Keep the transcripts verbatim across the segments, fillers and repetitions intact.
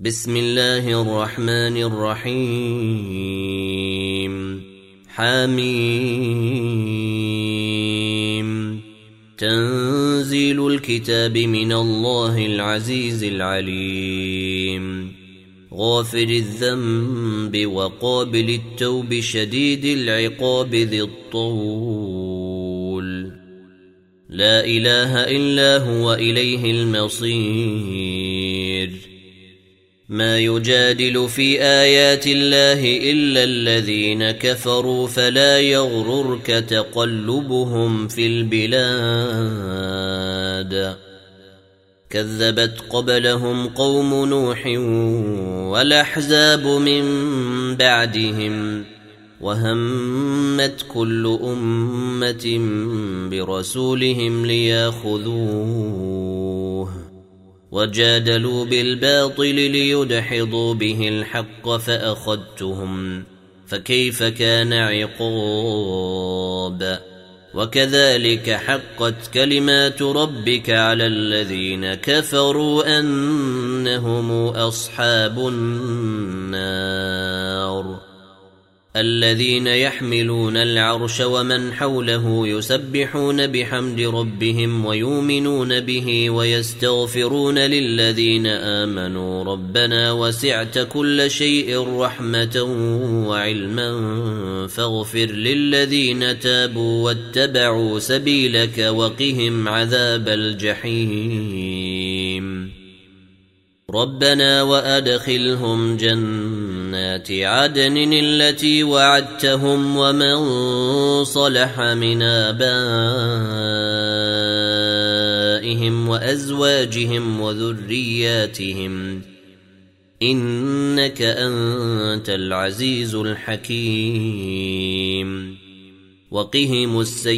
بسم الله الرحمن الرحيم. حميم. تنزيل الكتاب من الله العزيز العليم، غافر الذنب وقابل التوب شديد العقاب ذي الطول، لا إله إلا هو إليه المصير. ما يجادل في آيات الله إلا الذين كفروا، فلا يغررك تقلبهم في البلاد. كذبت قبلهم قوم نوح والأحزاب من بعدهم، وهمت كل أمة برسولهم لياخذوه، وجادلوا بالباطل ليدحضوا به الحق فأخذتهم، فكيف كان عقاب. وكذلك حقت كلمات ربك على الذين كفروا أنهم أصحاب النار. الذين يحملون العرش ومن حوله يسبحون بحمد ربهم ويؤمنون به ويستغفرون للذين آمنوا ربنا وسعت كل شيء رحمة وعلما فاغفر للذين تابوا واتبعوا سبيلك وقهم عذاب الجحيم. ربنا وأدخلهم جنات عدن التي وعدتهم ومن صلح من آبائهم وأزواجهم وذرياتهم، إنك أنت العزيز الحكيم. وقهم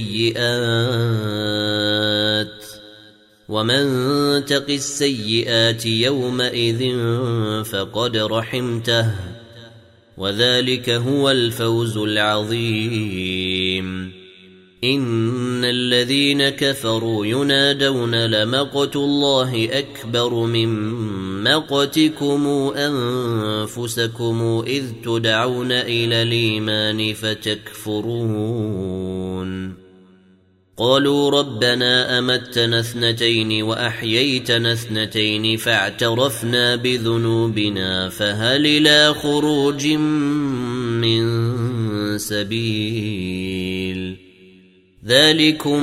السيئات، ومن تق السيئات يومئذ فقد رحمته، وذلك هو الفوز العظيم. إن الذين كفروا ينادون لمقت الله أكبر من مقتكم أنفسكم إذ تدعون إلى الإيمان فتكفرون. قالوا ربنا أمتنا اثنتين وأحييتنا اثنتين فاعترفنا بذنوبنا فهل إلى خروج من سبيل. ذلكم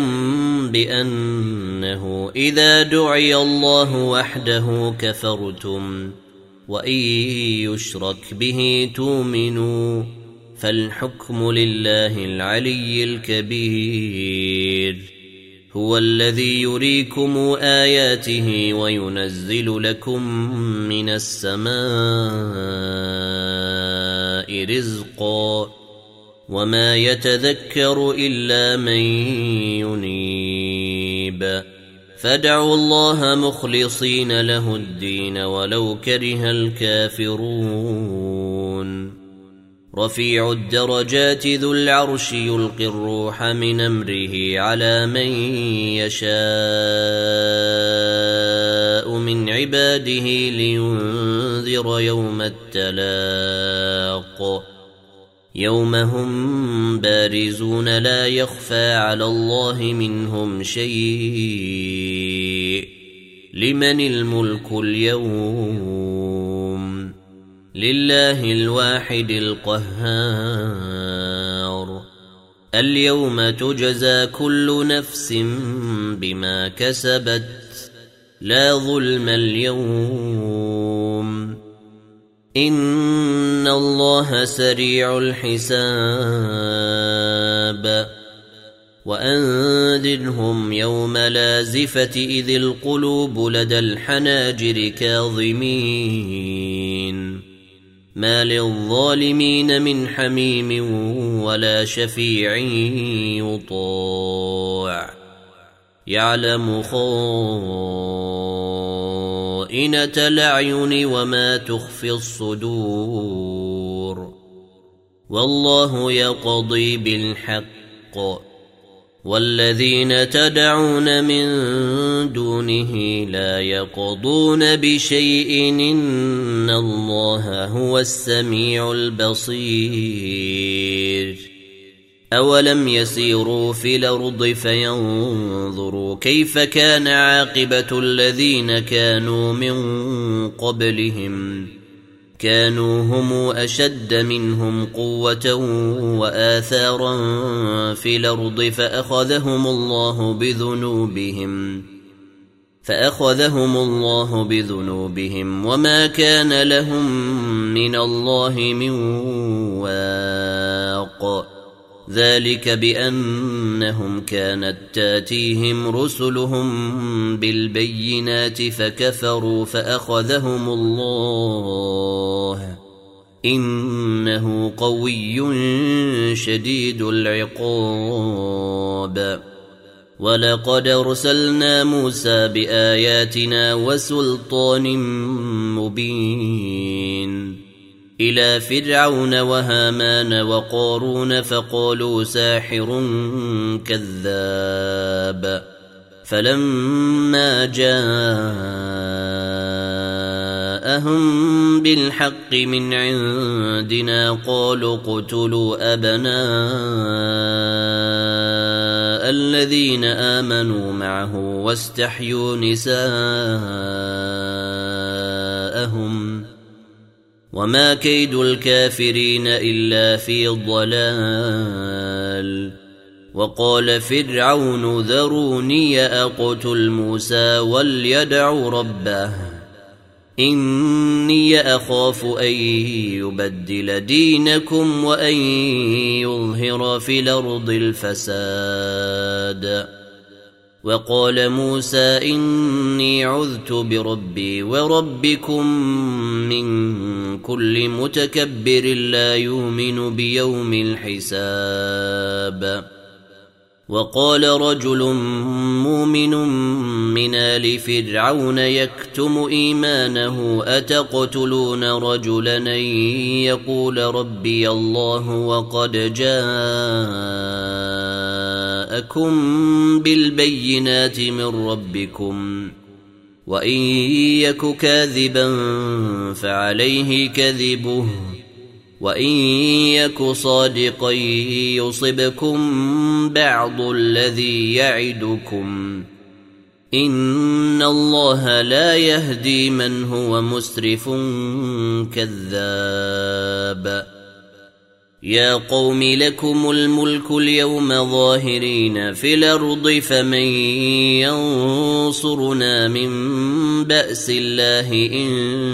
بأنه إذا دعي الله وحده كفرتم، وإن يشرك به تؤمنوا، فالحكم لله العلي الكبير. هو الذي يريكم آياته وينزل لكم من السماء رزقا، وما يتذكر إلا من ينيب. فادعوا الله مخلصين له الدين ولو كره الكافرون. رفيع الدرجات ذو العرش يلقي الروح من أمره على من يشاء من عباده لينذر يوم التلاق، يوم هم بارزون لا يخفى على الله منهم شيء. لمن الملك اليوم؟ لله الواحد القهار. اليوم تجزى كل نفس بما كسبت، لا ظلم اليوم، إن الله سريع الحساب. وأنذرهم يوم لازفة إذ القلوب لدى الحناجر كاظمين، ما للظالمين من حميم ولا شفيع يطاع. يعلم خائنة الأعين وما تخفي الصدور، والله يقضي بالحق والذين تدعون من دونه لا يقضون بشيء إن الله هو السميع البصير أولم يسيروا في الأرض فينظروا كيف كان عاقبة الذين كانوا من قبلهم كانوا هم أشد منهم قوة وآثارا في الأرض فأخذهم الله بذنوبهم فأخذهم الله بذنوبهم وما كان لهم من الله من واق ذلك بأنهم كانت تاتيهم رسلهم بالبينات فكفروا فأخذهم الله إنه قوي شديد العقاب ولقد أرسلنا موسى بآياتنا وسلطان مبين إلى فرعون وهامان وقارون فقالوا ساحر كذاب فلما جاءهم بالحق من عندنا قالوا اقتلوا أبناء الذين آمنوا معه واستحيوا نساءهم وما كيد الكافرين إلا في ضلال وقال فرعون ذروني أقتل موسى وليدع ربه إني أخاف أن يبدل دينكم وأن يظهر في الأرض الفساد وقال موسى إني عذت بربي وربكم من كل متكبر لا يؤمن بيوم الحساب وقال رجل مؤمن من آل فرعون يكتم إيمانه أتقتلون رجلا أن يقول ربي الله وقد جاءكم بالبينات من ربكم وإن يك كاذبا فعليه كذبه وإن يك صادقا يصبكم بعض الذي يعدكم إن الله لا يهدي من هو مسرف كذاب يا قوم لكم الملك اليوم ظاهرين في الأرض فمن ينصرنا من بأس الله إن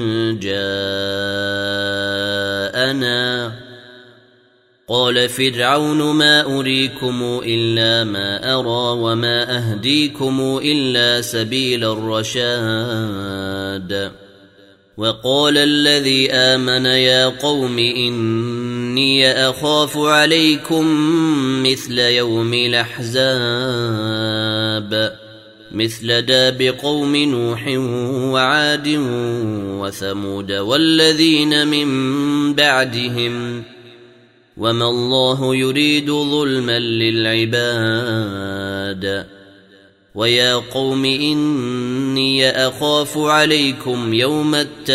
جاءنا قال فرعون ما أريكم إلا ما أرى وما أهديكم إلا سبيل الرشاد وقال الذي آمن يا قوم إني أخاف عليكم مثل يوم الأحزاب مثل داب قوم نوح وعاد وثمود والذين من بعدهم وما الله يريد ظلما للعباد ويا قوم إني أخاف عليكم يوم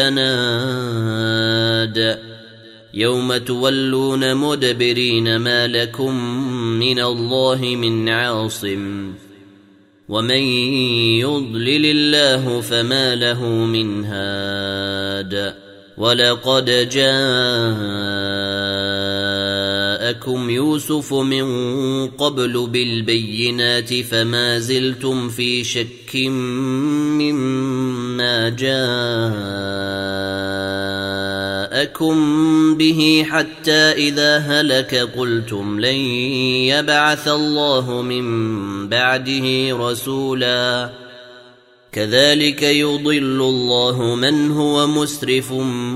التناد يوم تولون مدبرين ما لكم من الله من عاصم ومن يضلل الله فما له من هاد ولقد جاءكم يوسف من قبل بالبينات فما زلتم في شك مما جاءكم به حتى إذا هلك قلتم لن يبعث الله من بعده رسولا كذلك يضل الله من هو مسرف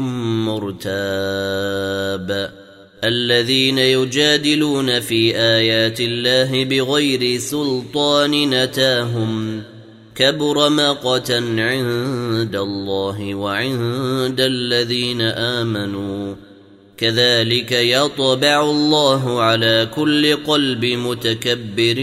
مرتاب الذين يجادلون في آيات الله بغير سلطان أتاهم كبر مقتا عند الله وعند الذين آمنوا كذلك يطبع الله على كل قلب متكبر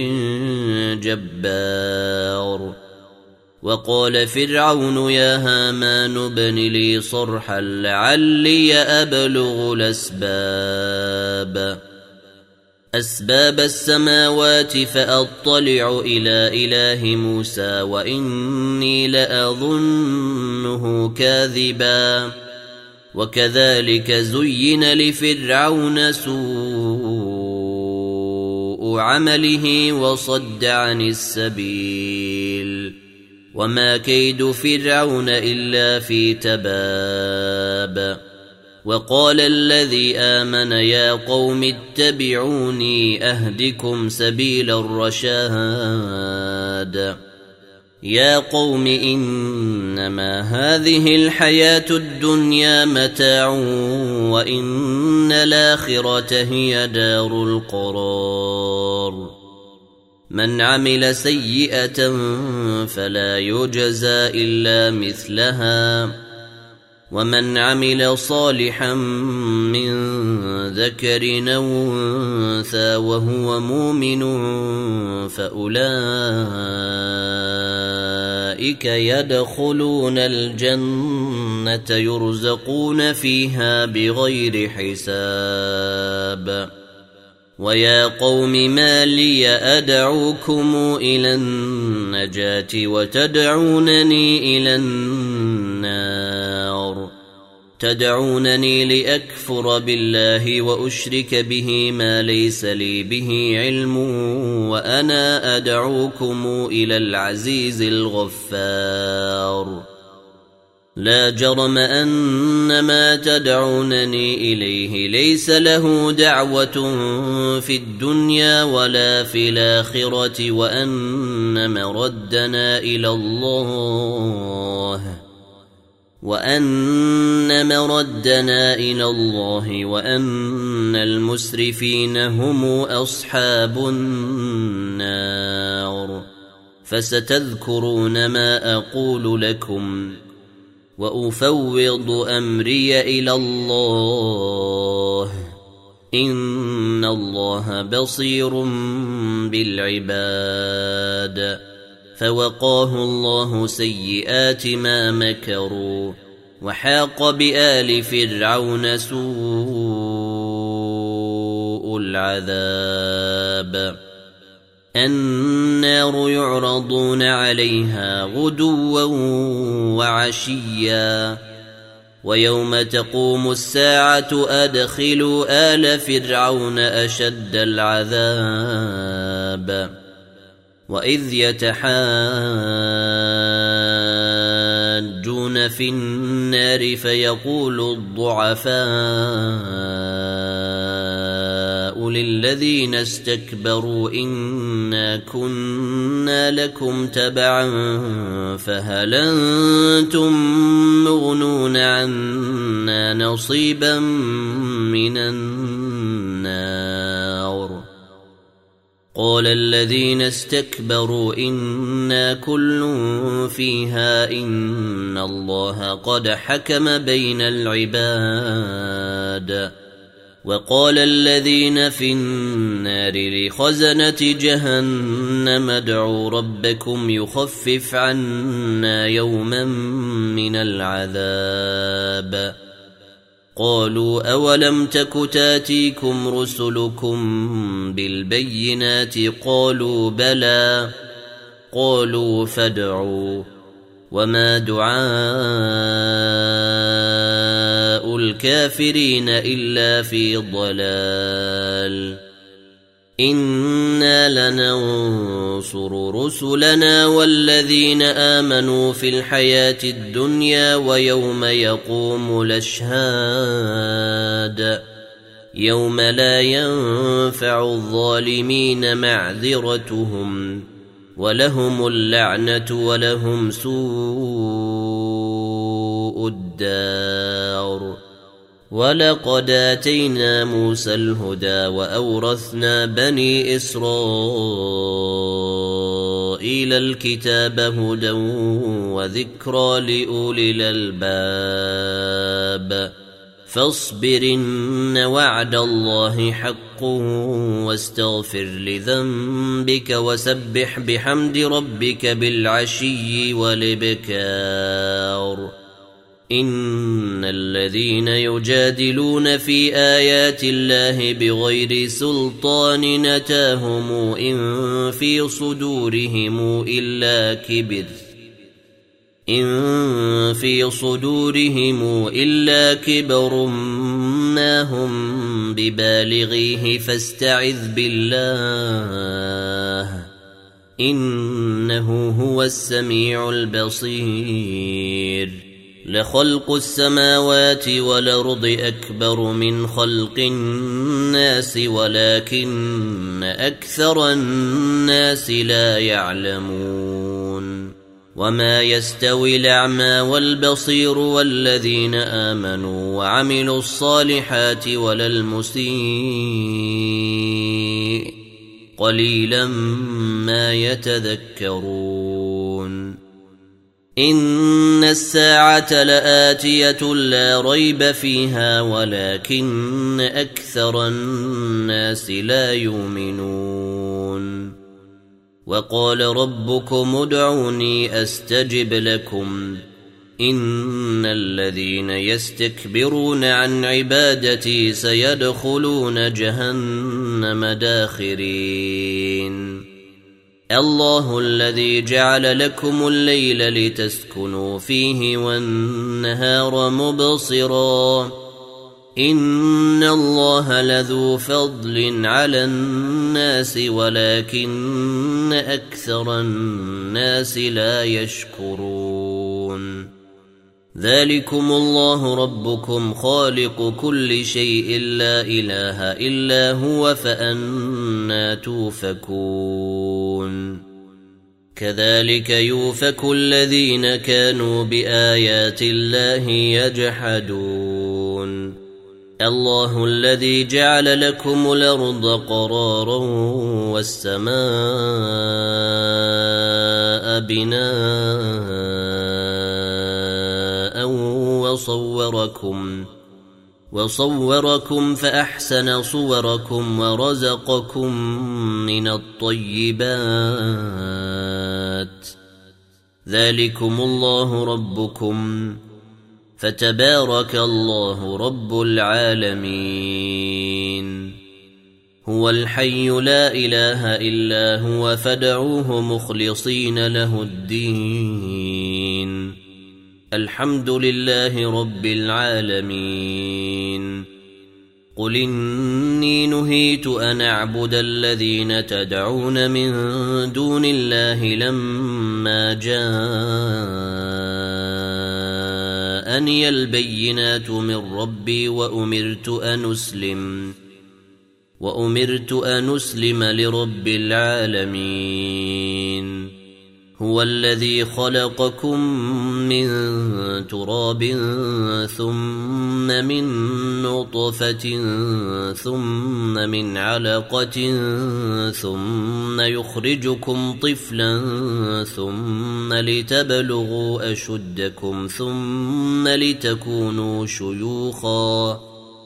جبار. وقال فرعون يا هامان ابن لي صرحا لعلي أبلغ الأسباب أسباب السماوات فأطلع إلى إله موسى وإني لأظنه كاذبا. وكذلك زين لفرعون سوء عمله وصد عن السبيل وما كيد فرعون إلا في تباب. وقال الذي آمن يا قوم اتبعوني أهدكم سبيل الرشاد. يا قوم إنما هذه الحياة الدنيا متاع وإن الآخرة هي دار القرار. من عمل سيئة فلا يجزى إلا مثلها ومن عمل صالحا من ذكر أو أنثى وهو مؤمن فأولئك يدخلون الجنة يرزقون فيها بغير حساب. ويا قوم ما لي أدعوكم إلى النجاة وتدعونني إلى النار تدعونني لأكفر بالله وأشرك به ما ليس لي به علم وأنا أدعوكم إلى العزيز الغفار. لا جرم أن ما تدعونني إليه ليس له دعوة في الدنيا ولا في الآخرة وأن مردنا إلى الله وأن مردنا إلى الله وأن المسرفين هم أصحاب النار. فستذكرون ما أقول لكم وأفوض أمري إلى الله إن الله بصير بالعباد. فوقاه الله سيئات ما مكروا وحاق بآل فرعون سوء العذاب. النار يعرضون عليها غدوا وعشيا ويوم تقوم الساعة أدخلوا آل فرعون أشد العذاب. وإذ يتحاجون في النار فيقول الضعفاء للذين استكبروا إنا كنا لكم تبعا فهل أنتم مغنون عنا نصيبا من النار. قال الذين استكبروا إنا كل فيها إن الله قد حكم بين العباد. وقال الذين في النار لخزنة جهنم ادعوا ربكم يخفف عنا يوما من العذاب. قالوا أولم تك تاتيكم رسلكم بالبينات قالوا بلى قالوا فادعوا وما دعاء الكافرين إلا في ضلال. إنا لننصر رسلنا والذين آمنوا في الحياة الدنيا ويوم يقوم الأشهاد يوم لا ينفع الظالمين معذرتهم ولهم اللعنة ولهم سوء الدار. ولقد آتينا موسى الهدى وأورثنا بني إسرائيل الكتاب هدى وذكرى لأولي الألباب. فاصبر إن وعد الله حق واستغفر لذنبك وسبح بحمد ربك بالعشي والإبكار إن الذين يجادلون في آيات الله بغير سلطان نتاهم إن في صدورهم إلا كبر إن في صدورهم إلا كبر ما هم ببالغيه فاستعذ بالله إنه هو السميع البصير لخلق السماوات والأرض أكبر من خلق الناس ولكن أكثر الناس لا يعلمون وما يستوي الأعمى والبصير والذين آمنوا وعملوا الصالحات ولا المسيء قليلا ما يتذكرون إن الساعة لآتية لا ريب فيها ولكن أكثر الناس لا يؤمنون وقال ربكم ادعوني أستجب لكم إن الذين يستكبرون عن عبادتي سيدخلون جهنم داخرين الله الذي جعل لكم الليل لتسكنوا فيه والنهار مبصرا إن الله لذو فضل على الناس ولكن أكثر الناس لا يشكرون ذلكم الله ربكم خالق كل شيء لا إله إلا هو فأنى توفكون كذلك يوفك الذين كانوا بآيات الله يجحدون الله الذي جعل لكم الأرض قرارا والسماء بناء وصوركم وصوركم فأحسن صوركم ورزقكم من الطيبات ذلكم الله ربكم فتبارك الله رب العالمين هو الحي لا إله إلا هو فادعوه مخلصين له الدين الحمد لله رب العالمين قل إني نهيت أن أعبد الذين تدعون من دون الله لما جاءني البينات من ربي وأمرت أن أسلم وأمرت أن أسلم لرب العالمين هو الذي خلقكم من تراب ثم من نطفة ثم من علقة ثم يخرجكم طفلا ثم لتبلغوا أشدكم ثم لتكونوا شيوخا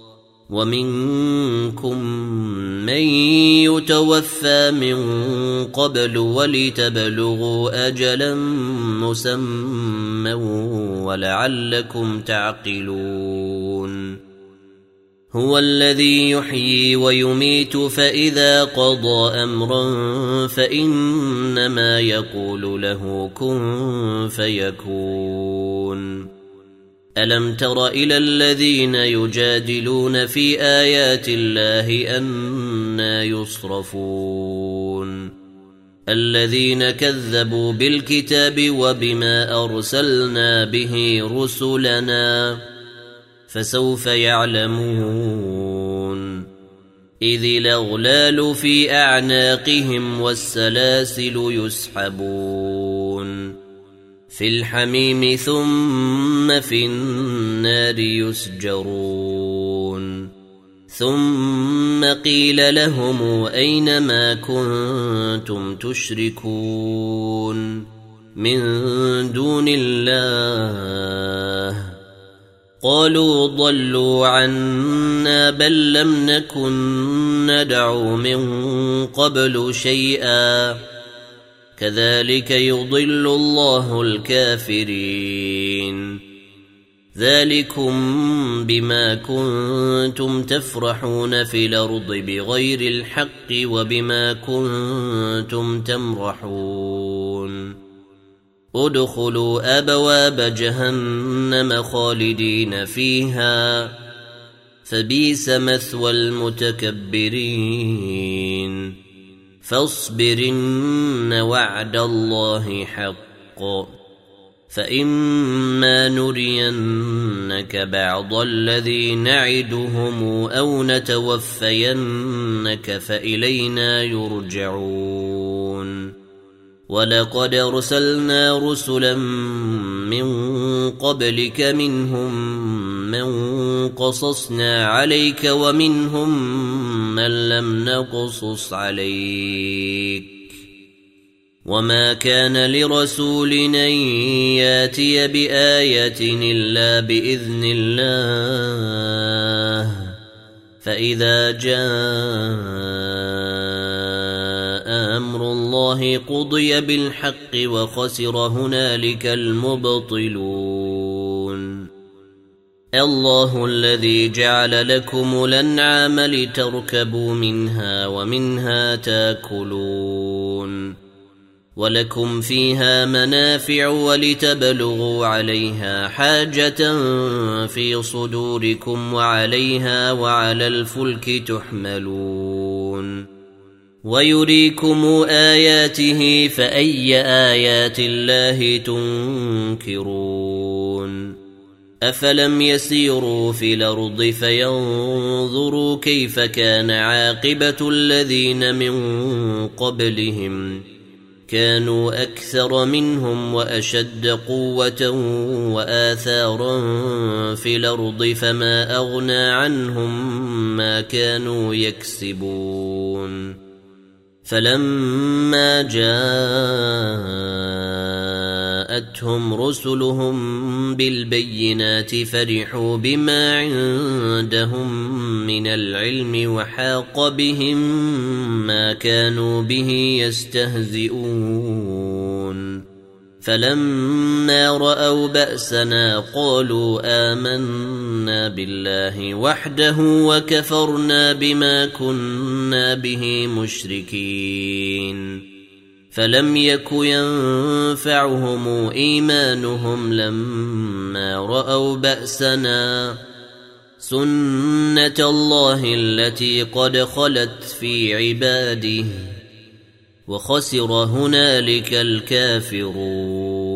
ومنكم من يتوفى من قبل ولتبلغوا أجلا مسمى ولعلكم تعقلون هو الذي يحيي ويميت فإذا قضى أمرا فإنما يقول له كن فيكون ألم تر إلى الذين يجادلون في آيات الله أنى يصرفون الذين كذبوا بالكتاب وبما أرسلنا به رسلنا فسوف يعلمون إذ الأغلال في أعناقهم والسلاسل يسحبون في الحميم ثم في النار يسجرون ثم قيل لهم أين ما كنتم تشركون من دون الله قالوا ضلوا عنا بل لم نكن ندعو من قبل شيئا كذلك يضل الله الكافرين ذلكم بما كنتم تفرحون في الأرض بغير الحق وبما كنتم تمرحون ادخلوا أبواب جهنم خالدين فيها فبئس مثوى المتكبرين فاصبرن وعد الله حق فإما نرينك بعض الذي نعدهم أو نتوفينك فإلينا يرجعون ولقد أرسلنا رسلا من قبلك منهم من قصصنا عليك ومنهم من لم نقصص عليك وما كان لرسول أن ياتي بآية إلا بإذن الله فإذا جاء أمر الله قضي بالحق وخسر هنالك المبطلون الله الذي جعل لكم الأنعام لتركبوا منها ومنها تاكلون ولكم فيها منافع ولتبلغوا عليها حاجة في صدوركم وعليها وعلى الفلك تحملون ويريكم آياته فأي آيات الله تنكرون أفلم يسيروا في الأرض فينظروا كيف كان عاقبة الذين من قبلهم كانوا أكثر منهم وأشد قوة وآثارا في الأرض فما أغنى عنهم ما كانوا يكسبون فلما جاءتهم رسلهم بالبينات فرحوا بما عندهم من العلم وحاق بهم ما كانوا به يستهزئون فلما رأوا بأسنا قالوا آمنا بالله وحده وكفرنا بما كنا به مشركين فلم يك ينفعهم إيمانهم لما رأوا بأسنا سنة الله التي قد خلت في عباده وخسر هنالك الكافرون